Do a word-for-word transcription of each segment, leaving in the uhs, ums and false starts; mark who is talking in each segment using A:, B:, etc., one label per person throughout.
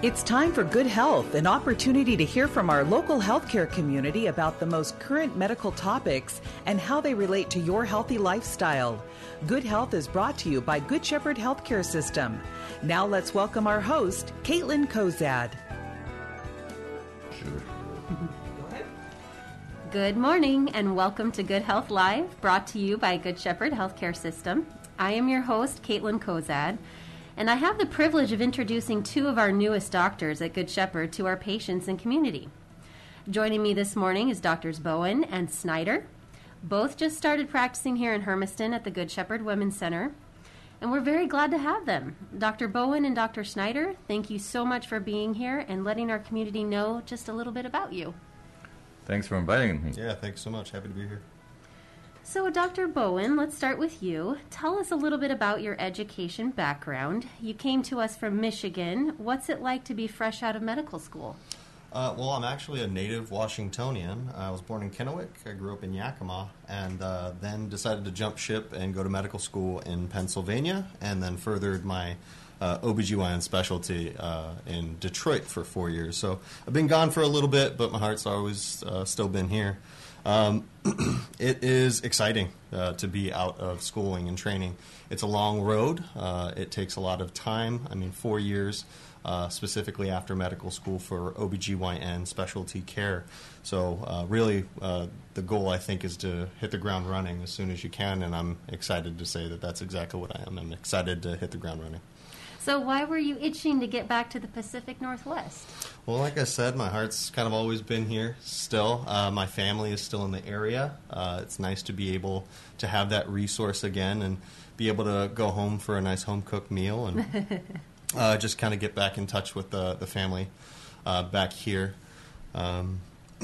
A: It's time for Good Health, an opportunity to hear from our local healthcare community about the most current medical topics and how they relate to your healthy lifestyle. Good Health is brought to you by Good Shepherd Healthcare System. Now let's welcome our host, Caitlin Kozad.
B: Sure.
C: Good morning and welcome to Good Health Live, brought to you by Good Shepherd Healthcare System. I am your host, Caitlin Kozad. And I have the privilege of introducing two of our newest doctors at Good Shepherd to our patients and community. Joining me this morning is Doctors Bowen and Snyder. Both just started practicing here in Hermiston at the Good Shepherd Women's Center, and we're very glad to have them. Doctor Bowen and Doctor Snyder, thank you so much for being here and letting our community know just a little bit about you.
B: Thanks for inviting me.
D: Yeah, thanks so much. Happy to be here.
C: So, Doctor Bowen, let's start with you. Tell us a little bit about your education background. You came to us from Michigan. What's it like to be fresh out of medical school?
D: Uh, well, I'm actually a native Washingtonian. I was born in Kennewick. I grew up in Yakima, and uh, then decided to jump ship and go to medical school in Pennsylvania, and then furthered my uh, O B G Y N specialty uh, in Detroit for four years. So I've been gone for a little bit, but my heart's always uh, still been here. Um, it is exciting uh, to be out of schooling and training. It's a long road. Uh, it takes a lot of time. I mean, four years uh, specifically after medical school for O B G Y N specialty care. So uh, really uh, the goal, I think, is to hit the ground running as soon as you can, and I'm excited to say that that's exactly what I am. I'm excited to hit the ground running.
C: So why were you itching to get back to the Pacific Northwest?
D: Well, like I said, my heart's kind of always been here still. Uh, my family is still in the area. Uh, it's nice to be able to have that resource again and be able to go home for a nice home-cooked meal and uh, just kind of get back in touch with the, the family uh, back here. Um,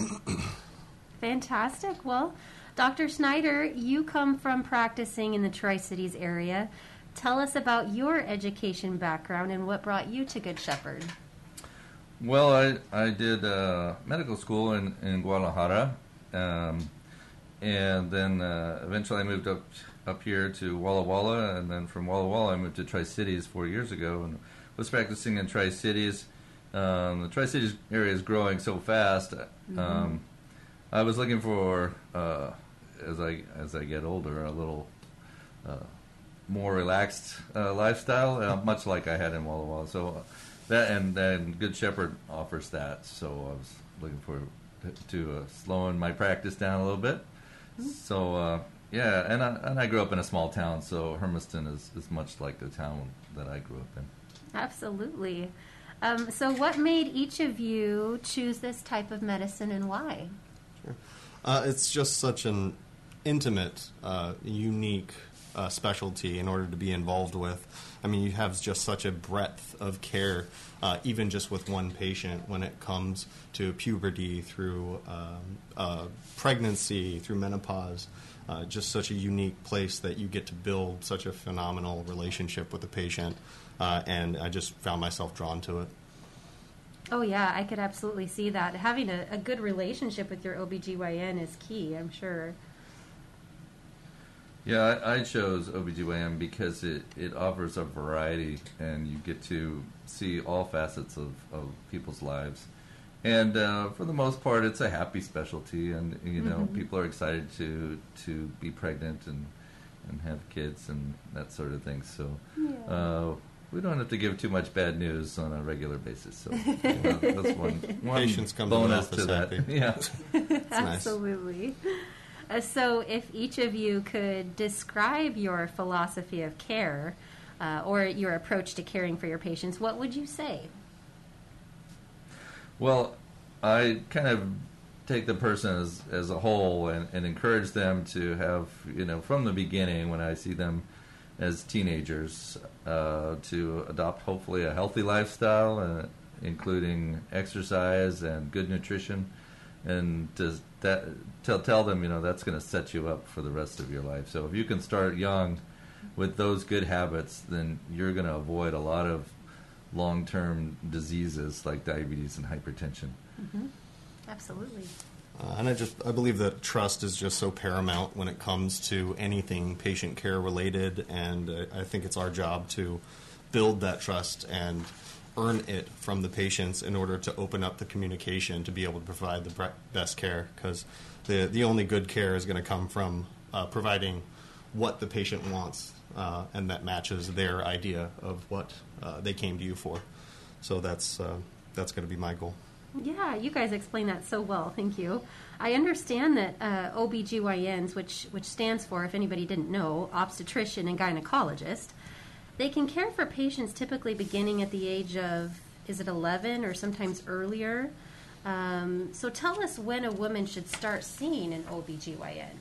C: Fantastic. Well, Doctor Snyder, you come from practicing in the Tri-Cities area. Tell us about your education background and what brought you to Good Shepherd.
B: Well, I, I did uh, medical school in, in Guadalajara, um, and then uh, eventually I moved up up here to Walla Walla, and then from Walla Walla I moved to Tri-Cities four years ago and was practicing in Tri-Cities. Um, the Tri-Cities area is growing so fast. Mm-hmm. Um, I was looking for, uh, as I as I get older, a little uh, more relaxed uh, lifestyle, uh, much like I had in Walla Walla. So uh, that and then Good Shepherd offers that. So I was looking for to uh, slowing my practice down a little bit. Mm-hmm. So uh, yeah, and I, and I grew up in a small town, so Hermiston is, is much like the town that I grew up in.
C: Absolutely. Um, so what made each of you choose this type of medicine and why?
D: Sure. Uh, it's just such an intimate, uh, unique Uh, specialty in order to be involved with. I mean, you have just such a breadth of care, uh, even just with one patient when it comes to puberty, through um, uh, pregnancy, through menopause. Uh, just such a unique place that you get to build such a phenomenal relationship with the patient, uh, and I just found myself drawn to it.
C: Oh, yeah, I could absolutely see that. Having a, a good relationship with your O B G Y N is key, I'm sure.
B: Yeah, I, I chose O B G Y N because it, it offers a variety, and you get to see all facets of, of people's lives. And uh, for the most part, it's a happy specialty, and you know, mm-hmm. people are excited to to be pregnant and and have kids and that sort of thing. So yeah. uh, we don't have to give too much bad news on a regular basis. So uh, that's one, one
D: Patients come
B: bonus
D: to,
B: to that.
D: Happy.
B: Yeah,
C: absolutely. Nice. Uh, so if each of you could describe your philosophy of care uh, or your approach to caring for your patients, what would you say?
B: Well, I kind of take the person as, as a whole and, and encourage them to have, you know, from the beginning when I see them as teenagers, uh, to adopt hopefully a healthy lifestyle, uh, including exercise and good nutrition, and to that, tell, tell them, you know, that's going to set you up for the rest of your life. So if you can start young with those good habits, then you're going to avoid a lot of long-term diseases like diabetes and hypertension.
C: Mm-hmm. Absolutely.
D: Uh, and I just I believe that trust is just so paramount when it comes to anything patient care related, and uh, I think it's our job to build that trust and earn it from the patients in order to open up the communication to be able to provide the bre- best care, because the, the only good care is going to come from uh, providing what the patient wants, uh, and that matches their idea of what uh, they came to you for. So that's uh, that's going to be my goal.
C: Yeah, you guys explain that so well. Thank you. I understand that uh, O B G Y Ns, which which stands for, if anybody didn't know, obstetrician and gynecologist, they can care for patients typically beginning at the age of, is it eleven or sometimes earlier? Um, so tell us when a woman should start seeing an O B G Y N.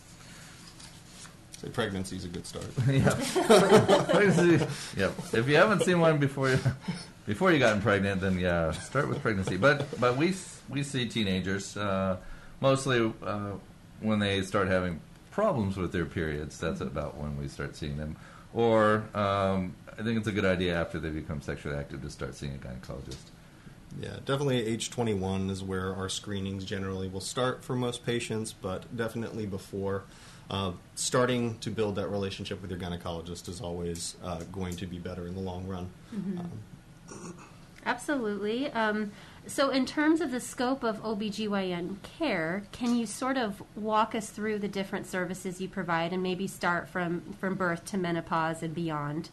D: So pregnancy is a good start.
B: Yeah. Pregnancy. Yeah. If you haven't seen one before you, before you gotten pregnant, then yeah, start with pregnancy. But but we we see teenagers uh, mostly uh, when they start having problems with their periods. That's about when we start seeing them. Or um, I think it's a good idea after they become sexually active to start seeing a gynecologist.
D: Yeah, definitely age twenty-one is where our screenings generally will start for most patients, but definitely before. Uh, starting to build that relationship with your gynecologist is always uh, going to be better in the long run.
C: Mm-hmm.
D: Um,
C: Absolutely. Um, so in terms of the scope of O B G Y N care, can you sort of walk us through the different services you provide and maybe start from, from birth to menopause and beyond?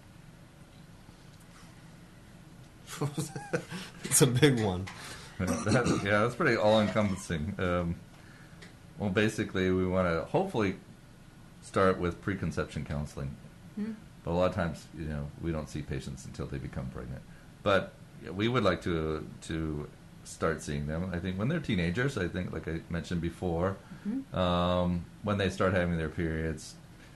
D: It's a big one.
B: That, yeah, that's pretty all-encompassing. Um, well, basically, we want to hopefully start with preconception counseling.
C: Mm-hmm.
B: But a lot of times, you know, we don't see patients until they become pregnant. But yeah, we would like to to start seeing them. I think when they're teenagers, I think, like I mentioned before,
C: Mm-hmm.
B: um, when they start having their periods,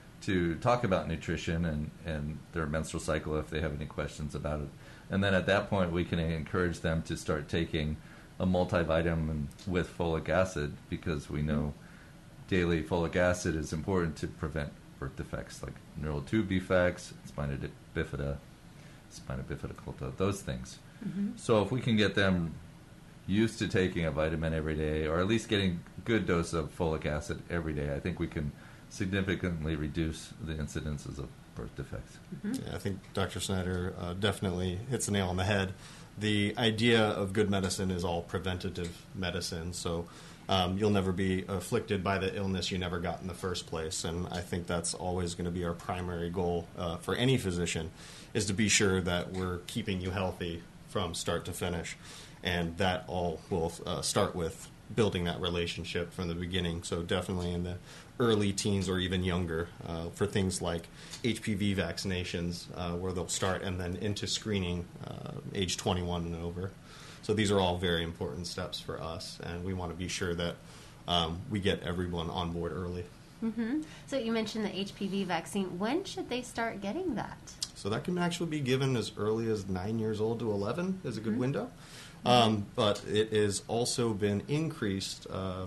B: to talk about nutrition and, and their menstrual cycle if they have any questions about it. And then at that point, we can encourage them to start taking a multivitamin with folic acid, because we know daily folic acid is important to prevent birth defects like neural tube defects, spina bifida, spina bifida occulta, those things.
C: Mm-hmm.
B: So if we can get them used to taking a vitamin every day, or at least getting good dose of folic acid every day, I think we can significantly reduce the incidences of birth defects.
C: Mm-hmm.
D: Yeah, I think Doctor Snyder uh, definitely hits the nail on the head. The idea of good medicine is all preventative medicine, so um, you'll never be afflicted by the illness you never got in the first place, and I think that's always going to be our primary goal uh, for any physician, is to be sure that we're keeping you healthy from start to finish, and that all will uh, start with building that relationship from the beginning. So definitely in the early teens or even younger, uh, for things like H P V vaccinations, uh, where they'll start, and then into screening uh, age twenty-one and over. So these are all very important steps for us, and we want to be sure that um, we get everyone on board early.
C: Mm-hmm. So you mentioned the H P V vaccine. When should they start getting that?
D: So that can actually be given as early as nine years old to eleven is a good
C: Mm-hmm.
D: window. Um, but it has also been increased uh,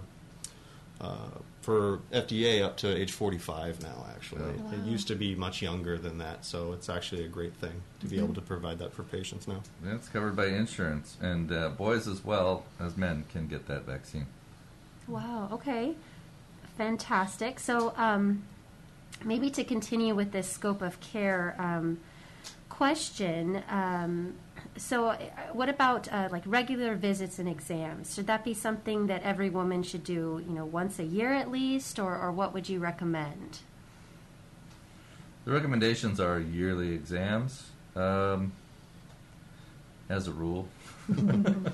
D: uh, for F D A up to age forty-five now, actually.
C: Wow.
D: It used to be much younger than that, so it's actually a great thing to be
C: Mm-hmm.
D: able to provide that for patients now.
B: It's covered by insurance, and uh, boys as well as men can get that vaccine.
C: Wow, okay. Fantastic. So um, maybe to continue with this scope of care um, question, um, so uh, what about uh, like regular visits and exams? Should that be something that every woman should do, you know, once a year at least, or, or what would you recommend?
B: The recommendations are yearly exams, um, as a rule. Uh,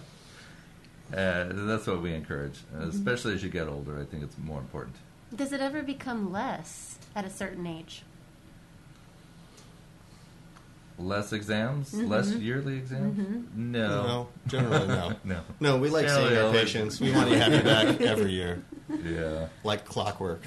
B: that's what we encourage, especially as you get older. I think it's more important.
C: Does it ever become less at a certain age?
B: Less exams,
C: Mhm.
B: less yearly exams.
C: Mhm.
B: No,
D: No, generally no.
B: no.
D: No, we like
B: Generally,
D: seeing our
B: always-
D: patients. We want to have you back every year,
B: Yeah.
D: like clockwork.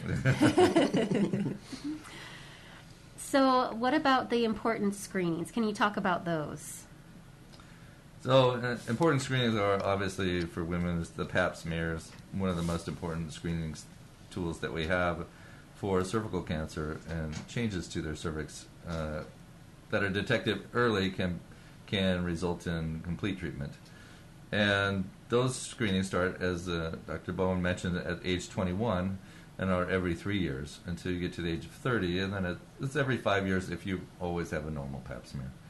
C: So what about the important screenings? Can you talk about those?
B: So uh, important screenings are obviously for women is the Pap smears, one of the most important screening s- tools that we have for cervical cancer, and changes to their cervix uh, that are detected early can can result in complete treatment. And those screenings start, as uh, Doctor Bowen mentioned, at age twenty-one and are every three years until you get to the age of thirty, and then it, it's every five years if you always have a normal Pap smear.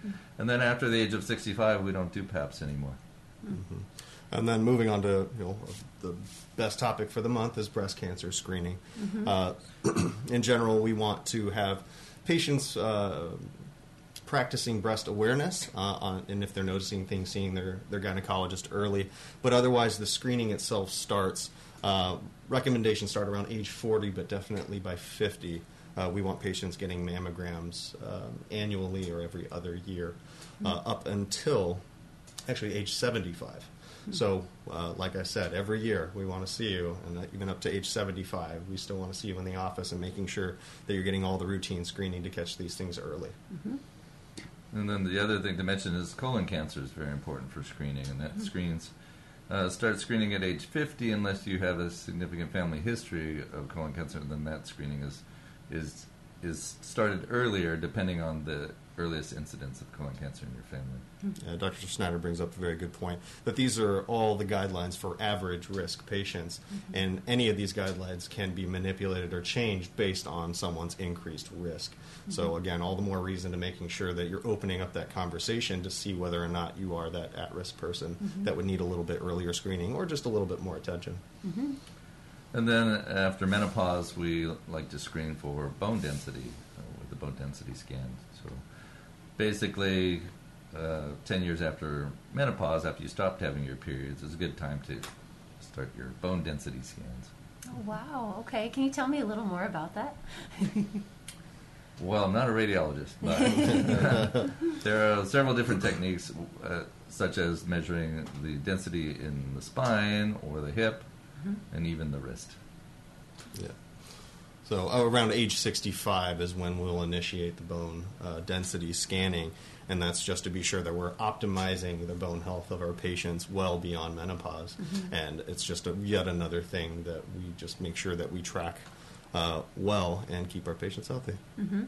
B: And then after the age of sixty-five, we don't do PAPs anymore.
D: Mm-hmm. And then moving on to, you know, the best topic for the month is breast cancer screening. Mm-hmm. Uh, in general, we want to have patients uh, practicing breast awareness, uh, on, and if they're noticing things, seeing their, their gynecologist early. But otherwise, the screening itself starts, uh, recommendations start around age forty, but definitely by fifty. Uh, we want patients getting mammograms um, annually or every other year, uh, mm-hmm. up until actually age seventy-five. So, uh, like I said, every year we want to see you, and even up to age seventy-five, we still want to see you in the office and making sure that you're getting all the routine screening to catch these things early.
C: Mm-hmm.
B: And then the other thing to mention is colon cancer is very important for screening, and that mm-hmm. screens uh, start screening at age fifty unless you have a significant family history of colon cancer. Then that screening is is is started earlier, depending on the earliest incidence of colon cancer in your family.
D: Yeah, Doctor Snyder brings up a very good point, that these are all the guidelines for average risk patients, mm-hmm. and any of these guidelines can be manipulated or changed based on someone's increased risk. Mm-hmm. So again, all the more reason to making sure that you're opening up that conversation to see whether or not you are that at-risk person mm-hmm. that would need a little bit earlier screening or just a little bit more attention.
C: Mm-hmm.
B: And then after menopause, we like to screen for bone density uh, with the bone density scan. So basically, uh, ten years after menopause, after you stopped having your periods, is a good time to start your bone density scans.
C: Oh, wow. Okay. Can you tell me a little more about that?
B: Well, I'm not a radiologist, but there are several different techniques, uh, such as measuring the density in the spine or the hip, mm-hmm. and even the wrist.
D: Yeah. So uh, around age sixty-five is when we'll initiate the bone uh, density scanning, and that's just to be sure that we're optimizing the bone health of our patients well beyond menopause. Mm-hmm. And it's just a, yet another thing that we just make sure that we track uh, well and keep our patients healthy.
C: Mm-hmm.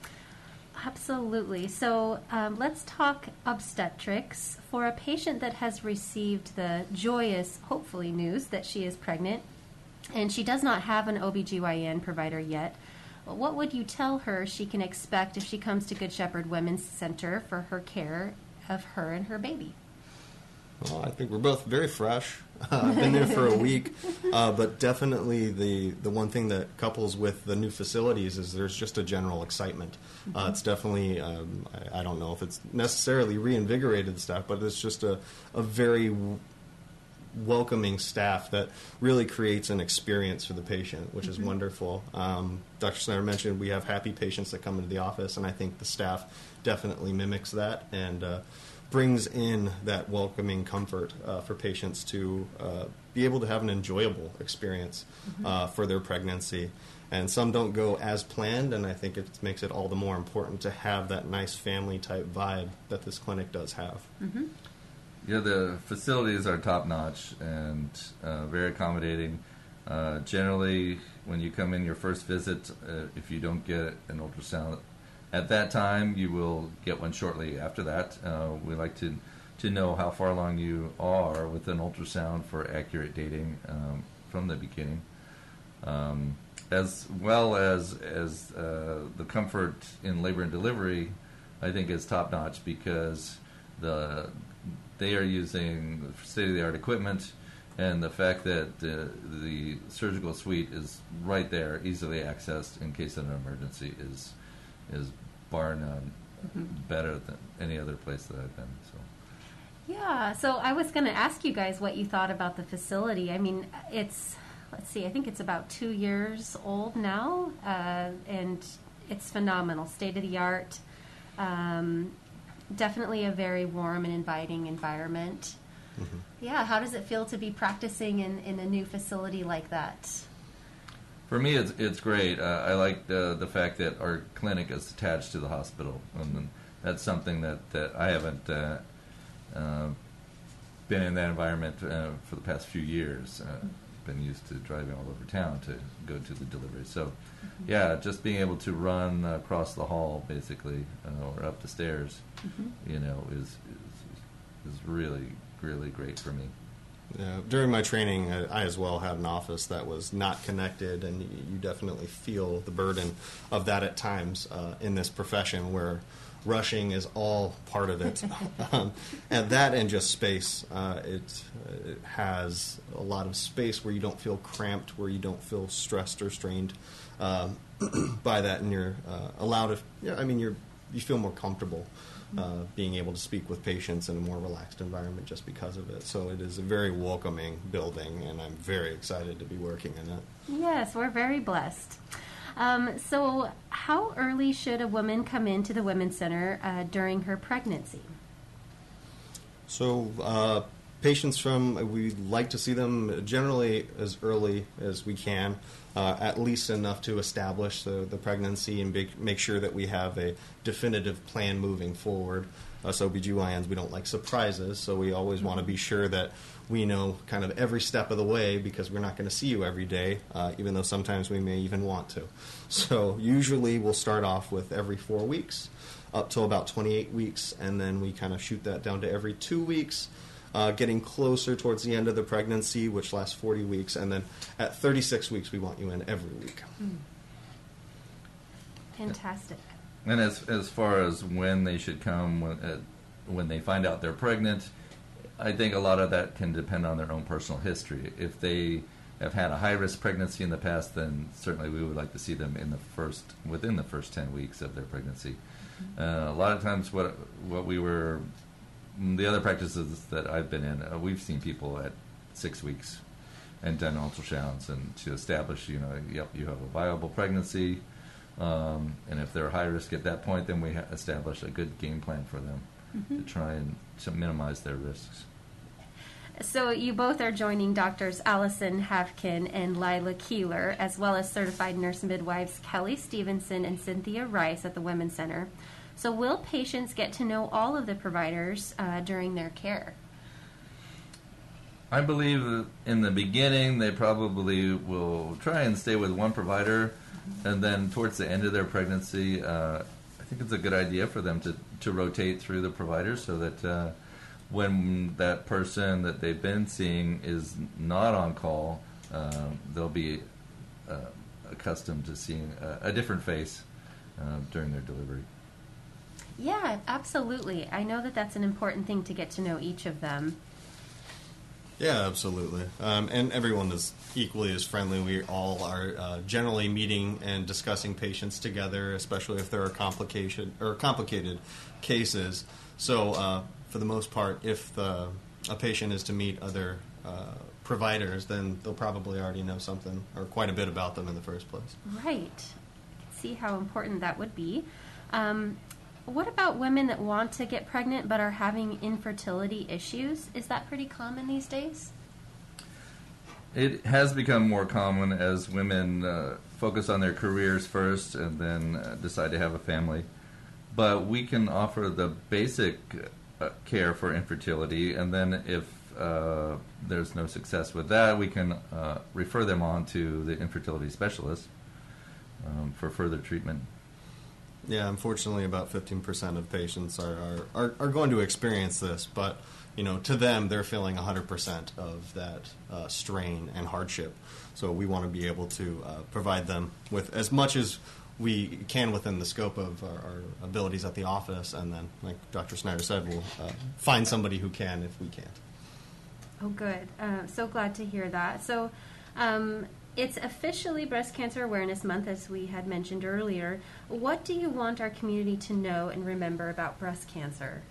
C: Absolutely. So um, let's talk obstetrics. For a patient that has received the joyous, hopefully, news that she is pregnant, and she does not have an O B G Y N provider yet, what would you tell her she can expect if she comes to Good Shepherd Women's Center for her care of her and her baby?
D: Well, I think we're both very fresh. Uh, I've been there for a week, uh, but definitely the, the one thing that couples with the new facilities is there's just a general excitement. Mm-hmm. Uh, it's definitely, um, I, I don't know if it's necessarily reinvigorated the staff, but it's just a, a very w- welcoming staff that really creates an experience for the patient, which mm-hmm. is wonderful. Um, Doctor Snyder mentioned we have happy patients that come into the office, and I think the staff definitely mimics that and uh, brings in that welcoming comfort uh, for patients to uh, be able to have an enjoyable experience mm-hmm. uh, for their pregnancy. And some don't go as planned, and I think it makes it all the more important to have that nice family-type vibe that this clinic does have.
C: Mm-hmm.
B: Yeah, the facilities are top-notch and uh, very accommodating. Uh, generally, when you come in your first visit, uh, if you don't get an ultrasound at that time, you will get one shortly after that. Uh, we like to to know how far along you are with an ultrasound for accurate dating um, from the beginning, um, as well as as uh, the comfort in labor and delivery. I think is top notch because the they are using state of the art equipment, and the fact that uh, the surgical suite is right there, easily accessed in case of an emergency, is is bar none mm-hmm. better than any other place that I've been. So.
C: Yeah, so I was going to ask you guys what you thought about the facility. I mean, it's, let's see, I think it's about two years old now, uh, and it's phenomenal, state-of-the-art, um, definitely a very warm and inviting environment. Mm-hmm. Yeah, how does it feel to be practicing in, in a new facility like that?
B: For me, it's it's great. Uh, I like the the fact that our clinic is attached to the hospital, and that's something that, that I haven't uh, uh, been in that environment uh, for the past few years. Uh, been used to driving all over town to go to the delivery. So, mm-hmm. yeah, just being able to run across the hall, basically, uh, or up the stairs, mm-hmm. you know, is, is is really really great for me.
D: Yeah, during my training, I, I as well had an office that was not connected, and you, you definitely feel the burden of that at times uh, in this profession where rushing is all part of it. um, and that and just space. Uh, it, it has a lot of space where you don't feel cramped, where you don't feel stressed or strained um, by that, and you're uh, allowed to, yeah, I mean, you're, you feel more comfortable. Uh, being able to speak with patients in a more relaxed environment just because of it. So it is a very welcoming building, and I'm very excited to be working in it.
C: Yes, we're very blessed. Um, so how early should a woman come into the Women's Center uh, during her pregnancy?
D: So uh, patients from, we like to see them generally as early as we can. Uh, at least enough to establish the, the pregnancy and be, make sure that we have a definitive plan moving forward. Us O B G Y Ns, we don't like surprises, so we always want to be sure that we know kind of every step of the way, because we're not going to see you every day, uh, even though sometimes we may even want to. So usually we'll start off with every four weeks up till about twenty-eight weeks, and then we kind of shoot that down to every two weeks. Uh, getting closer towards the end of the pregnancy, which lasts forty weeks, and then at thirty-six weeks, we want you in every week.
C: Mm. Fantastic.
B: And as as far as when they should come, when, uh, when they find out they're pregnant, I think a lot of that can depend on their own personal history. If they have had a high-risk pregnancy in the past, then certainly we would like to see them in the first within the first ten weeks of their pregnancy. Mm-hmm. Uh, a lot of times, what what we were the other practices that I've been in, uh, we've seen people at six weeks and done ultrasounds and to establish, you know, yep, you have a viable pregnancy. Um, and if they're high risk at that point, then we ha- establish a good game plan for them mm-hmm. to try and to minimize their risks.
C: So you both are joining Doctors Allison Havkin and Lila Keeler, as well as certified nurse midwives Kelly Stevenson and Cynthia Rice at the Women's Center. So will patients get to know all of the providers uh, during their care?
B: I believe that in the beginning they probably will try and stay with one provider, mm-hmm. and then towards the end of their pregnancy, uh, I think it's a good idea for them to, to rotate through the providers so that uh, when that person that they've been seeing is not on call, uh, they'll be uh, accustomed to seeing a, a different face uh, during their delivery.
C: Yeah, absolutely. I know that that's an important thing to get to know each of them.
D: Yeah, absolutely. Um, and everyone is equally as friendly. We all are uh, generally meeting and discussing patients together, especially if there are complication or complicated cases. So, uh, for the most part, if the, a patient is to meet other uh, providers, then they'll probably already know something or quite a bit about them in the first place.
C: Right. I can see how important that would be. Um, What about women that want to get pregnant but are having infertility issues? Is that pretty common these days?
B: It has become more common as women uh, focus on their careers first and then uh, decide to have a family. But we can offer the basic uh, care for infertility, and then if uh, there's no success with that, we can uh, refer them on to the infertility specialist um, for further treatment.
D: Yeah, unfortunately, about fifteen percent of patients are, are, are, are going to experience this, but you know, to them, they're feeling one hundred percent of that uh, strain and hardship. So we want to be able to uh, provide them with as much as we can within the scope of our, our abilities at the office, and then, like Doctor Snyder said, we'll uh, find somebody who can if we can't.
C: Oh, good. Uh, so glad to hear that. So um, it's officially Breast Cancer Awareness Month, as we had mentioned earlier. What do you want our community to know and remember about breast cancer?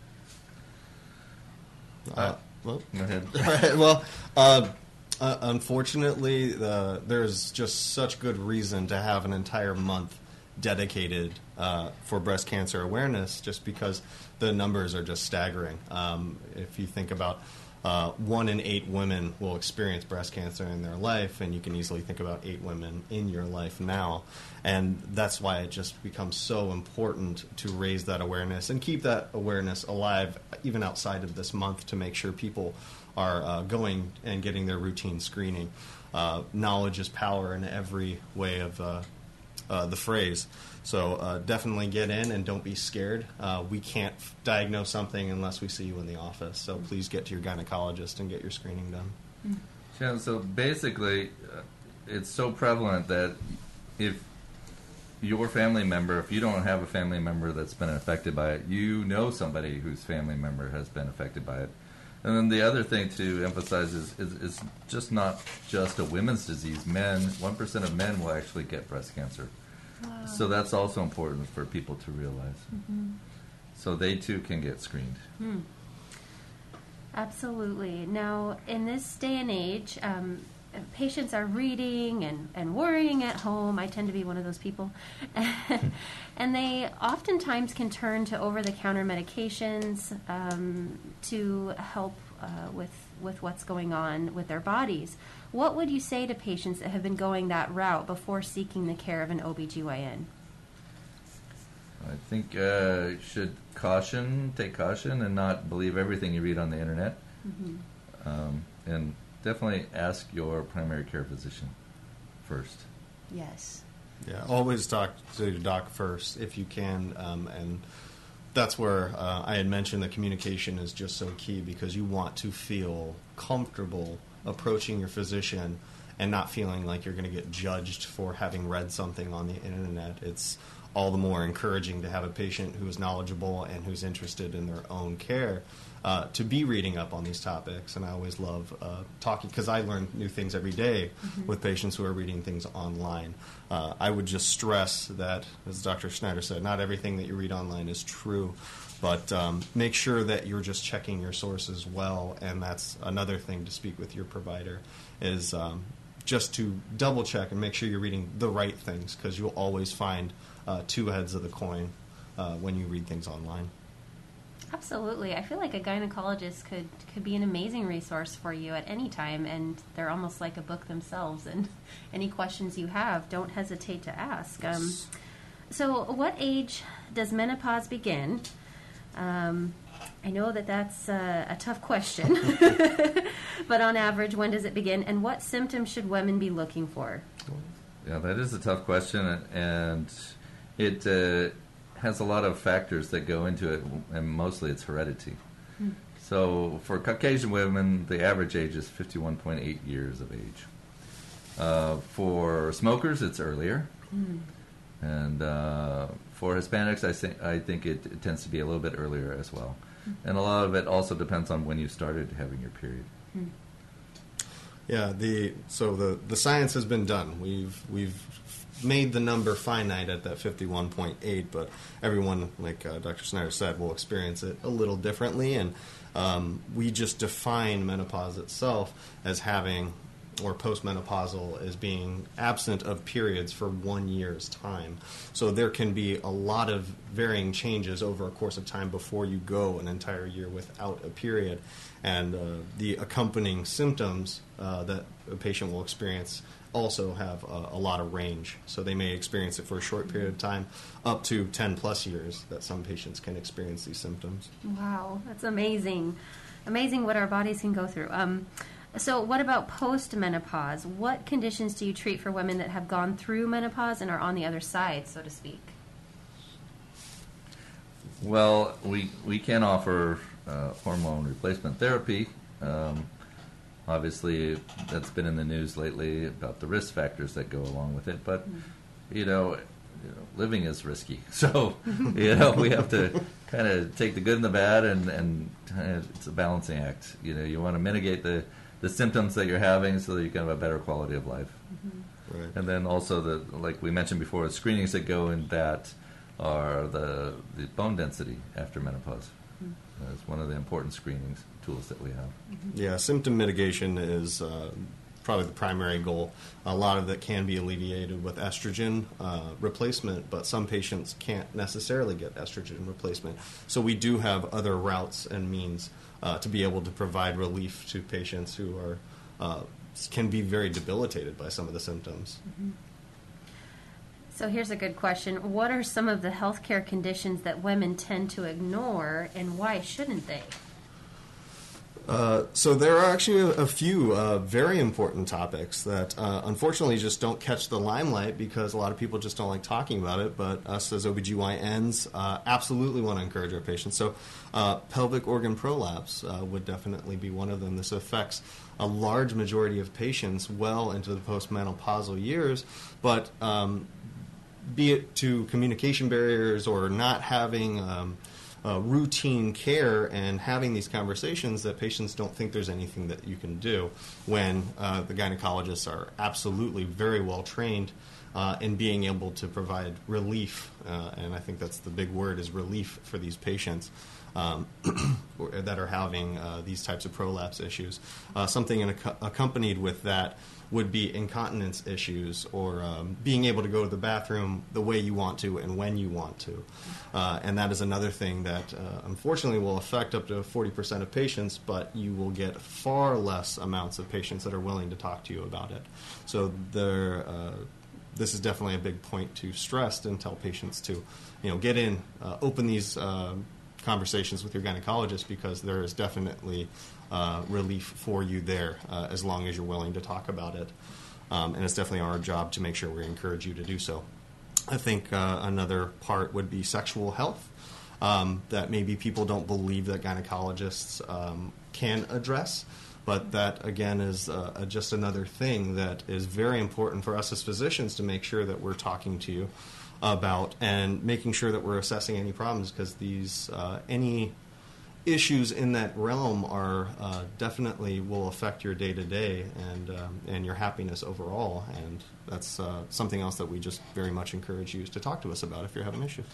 D: Uh, well,
B: Go ahead.
D: All right, well, uh, uh, unfortunately, uh, there's just such good reason to have an entire month dedicated uh, for breast cancer awareness, just because the numbers are just staggering. Um, if you think about uh, one in eight women will experience breast cancer in their life, and you can easily think about eight women in your life now. And that's why it just becomes so important to raise that awareness and keep that awareness alive even outside of this month, to make sure people are uh, going and getting their routine screening. Uh, knowledge is power in every way of uh, uh, the phrase. So uh, definitely get in and don't be scared. Uh, we can't f- diagnose something unless we see you in the office. So please get to your gynecologist and get your screening done.
B: Yeah, so basically, uh, it's so prevalent that if your family member, if you don't have a family member that's been affected by it, you know somebody whose family member has been affected by it. And then the other thing to emphasize is, is, is just not just a women's disease. Men, one percent of men will actually get breast cancer. Wow. So that's also important for people to realize. Mm-hmm. So they too can get screened.
C: Hmm. Absolutely. Now, in this day and age, um, patients are reading and, and worrying at home. I tend to be one of those people. And they oftentimes can turn to over-the-counter medications um, to help uh, with, with what's going on with their bodies. What would you say to patients that have been going that route before seeking the care of an O B G Y N?
B: I think uh, you should caution, take caution, and not believe everything you read on the internet. Mm-hmm. Um, and definitely ask your primary care physician first.
C: Yes.
D: Yeah, always talk to your doc first if you can, um, and that's where uh, I had mentioned that communication is just so key, because you want to feel comfortable approaching your physician and not feeling like you're going to get judged for having read something on the internet. It's all the more encouraging to have a patient who is knowledgeable and who's interested in their own care uh, to be reading up on these topics. And I always love uh, talking, because I learn new things every day mm-hmm. with patients who are reading things online. Uh, I would just stress that, as Doctor Schneider said, not everything that you read online is true, but um, make sure that you're just checking your sources well. And that's another thing to speak with your provider, is um, just to double check and make sure you're reading the right things, because you'll always find uh, two heads of the coin uh, when you read things online.
C: Absolutely. I feel like a gynecologist could, could be an amazing resource for you at any time, and they're almost like a book themselves. And any questions you have, don't hesitate to ask.
D: Yes.
C: Um, so what age does menopause begin? Um, I know that that's uh, a tough question, but on average, when does it begin, and what symptoms should women be looking for?
B: Yeah, that is a tough question, and it uh, has a lot of factors that go into it, and mostly it's heredity. Hmm. So for Caucasian women, the average age is fifty-one point eight years of age. Uh, for smokers, it's earlier. Hmm. And uh, for Hispanics, I think, I think it, it tends to be a little bit earlier as well. Hmm. And a lot of it also depends on when you started having your period.
C: Hmm.
D: Yeah, the so the, the science has been done. We've we've made the number finite at that fifty-one point eight, but everyone, like uh, Doctor Snyder said, will experience it a little differently, and um, we just define menopause itself as having, or postmenopausal as being absent of periods for one year's time. So there can be a lot of varying changes over a course of time before you go an entire year without a period. And uh, the accompanying symptoms uh, that a patient will experience also have a, a lot of range. So they may experience it for a short period of time, up to ten plus years that some patients can experience these symptoms.
C: Wow, that's amazing. Amazing what our bodies can go through. Um, So what about post-menopause? What conditions do you treat for women that have gone through menopause and are on the other side, so to speak?
B: Well, we we can offer uh, hormone replacement therapy. Um, obviously, that's been in the news lately about the risk factors that go along with it. But, mm. you, know, you know, living is risky. So, you know, we have to kind of take the good and the bad, and, and kind of, it's a balancing act. You know, you want to mitigate the the symptoms that you're having so that you can have a better quality of life.
D: Mm-hmm. Right.
B: And then also, the like we mentioned before, screenings that go in that are the, the bone density after menopause. Mm-hmm. That's one of the important screenings tools that we have.
D: Mm-hmm. Yeah, symptom mitigation is uh, probably the primary goal. A lot of that can be alleviated with estrogen uh, replacement, but some patients can't necessarily get estrogen replacement. So we do have other routes and means Uh, to be able to provide relief to patients who are uh, can be very debilitated by some of the symptoms.
C: Mm-hmm. So here's a good question. What are some of the healthcare conditions that women tend to ignore, and why shouldn't they?
D: Uh, so there are actually a, a few uh, very important topics that uh, unfortunately just don't catch the limelight because a lot of people just don't like talking about it, but us as O B G Y Ns uh, absolutely want to encourage our patients. So uh, pelvic organ prolapse uh, would definitely be one of them. This affects a large majority of patients well into the postmenopausal years, but um, be it to communication barriers or not having um, Uh, routine care and having these conversations that patients don't think there's anything that you can do when uh, the gynecologists are absolutely very well trained uh, in being able to provide relief, uh, and I think that's the big word is relief for these patients um, that are having uh, these types of prolapse issues. Uh, something in ac- accompanied with that would be incontinence issues or um, being able to go to the bathroom the way you want to and when you want to. Uh, and that is another thing that uh, unfortunately will affect up to forty percent of patients, but you will get far less amounts of patients that are willing to talk to you about it. So there, uh, this is definitely a big point to stress and tell patients to, you know, get in, uh, open these uh, conversations with your gynecologist because there is definitely Uh, relief for you there uh, as long as you're willing to talk about it. Um, and it's definitely our job to make sure we encourage you to do so. I think uh, another part would be sexual health, um, that maybe people don't believe that gynecologists um, can address, but that, again, is uh, just another thing that is very important for us as physicians to make sure that we're talking to you about and making sure that we're assessing any problems because these, uh, any issues in that realm are uh, definitely will affect your day-to-day and um, and your happiness overall, and that's uh, something else that we just very much encourage you to talk to us about if you're having issues.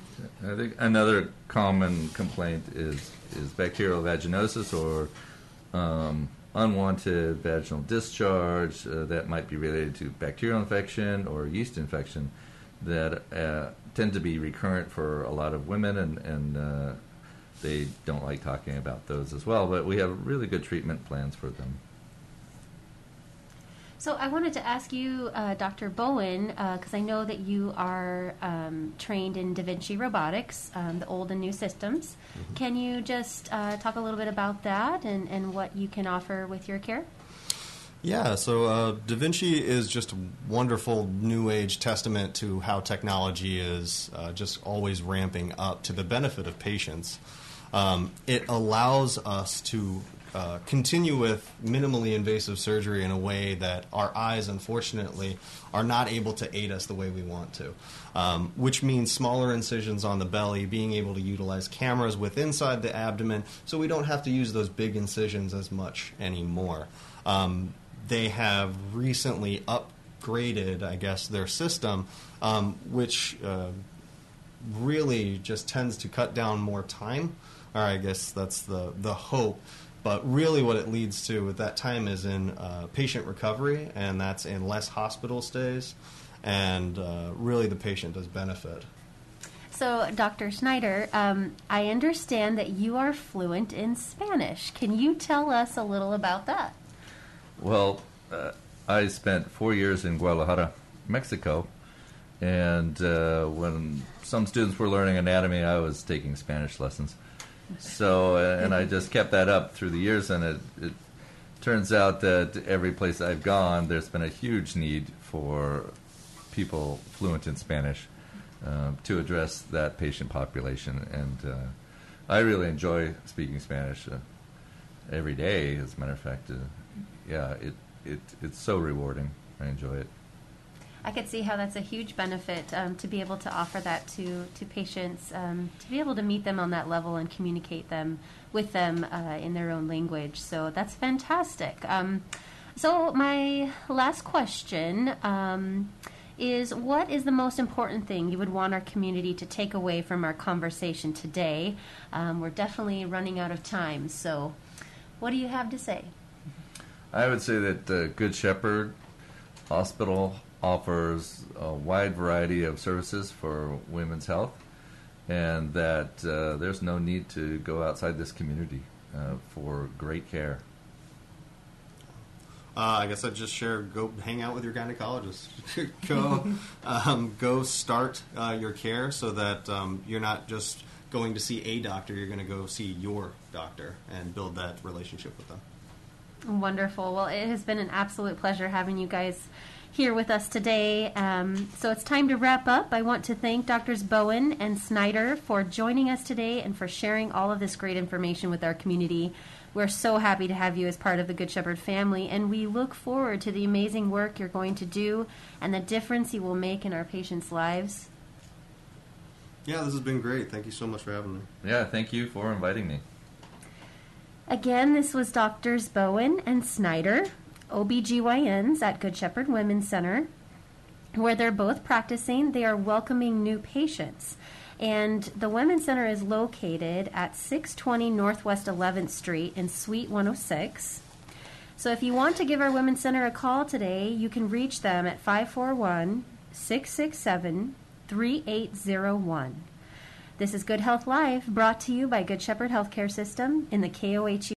B: I think another common complaint is, is bacterial vaginosis or um, unwanted vaginal discharge uh, that might be related to bacterial infection or yeast infection that uh, tend to be recurrent for a lot of women, and, and uh, they don't like talking about those as well, but we have really good treatment plans for them.
C: So I wanted to ask you, uh, Doctor Bowen, because uh, I know that you are um, trained in Da Vinci robotics, um, the old and new systems. Mm-hmm. Can you just uh, talk a little bit about that and, and what you can offer with your care?
D: Yeah, so uh, Da Vinci is just a wonderful new age testament to how technology is uh, just always ramping up to the benefit of patients. Um, it allows us to uh, continue with minimally invasive surgery in a way that our eyes, unfortunately, are not able to aid us the way we want to, um, which means smaller incisions on the belly, being able to utilize cameras with inside the abdomen, so we don't have to use those big incisions as much anymore. Um, they have recently upgraded, I guess, their system, um, which uh, really just tends to cut down more time. Or I guess that's the, the hope. But really what it leads to at that time is in uh, patient recovery, and that's in less hospital stays, and uh, really the patient does benefit.
C: So, Doctor Schneider, um, I understand that you are fluent in Spanish. Can you tell us a little about that?
B: Well, uh, I spent four years in Guadalajara, Mexico, and uh, when some students were learning anatomy, I was taking Spanish lessons. So, uh, and I just kept that up through the years, and it, it turns out that every place I've gone, there's been a huge need for people fluent in Spanish uh, to address that patient population. And uh, I really enjoy speaking Spanish uh, every day, as a matter of fact. Uh, yeah, it, it it's so rewarding. I enjoy it.
C: I could see how that's a huge benefit um, to be able to offer that to, to patients, um, to be able to meet them on that level and communicate them with them uh, in their own language. So that's fantastic. Um, so my last question um, is, what is the most important thing you would want our community to take away from our conversation today? Um, we're definitely running out of time, so what do you have to say?
B: I would say that uh, Good Shepherd Hospital offers a wide variety of services for women's health, and that uh, there's no need to go outside this community uh, for great care.
D: Uh, I guess I'd just share, go hang out with your gynecologist. go um, go start uh, your care so that um, you're not just going to see a doctor, you're going to go see your doctor and build that relationship with them.
C: Wonderful. Well, it has been an absolute pleasure having you guys here with us today. Um, so it's time to wrap up. I want to thank Doctors Bowen and Snyder for joining us today and for sharing all of this great information with our community. We're so happy to have you as part of the Good Shepherd family, and we look forward to the amazing work you're going to do and the difference you will make in our patients' lives.
D: Yeah, this has been great. Thank you so much for having me.
B: Yeah, thank you for inviting me.
C: Again, this was Doctors Bowen and Snyder, O B G Y Ns at Good Shepherd Women's Center, where they're both practicing. They are welcoming new patients. And the Women's Center is located at six twenty Northwest eleventh Street in Suite one oh six. So if you want to give our Women's Center a call today, you can reach them at five four one, six six seven, three eight zero one. This is Good Health Live, brought to you by Good Shepherd Healthcare System in the K O H U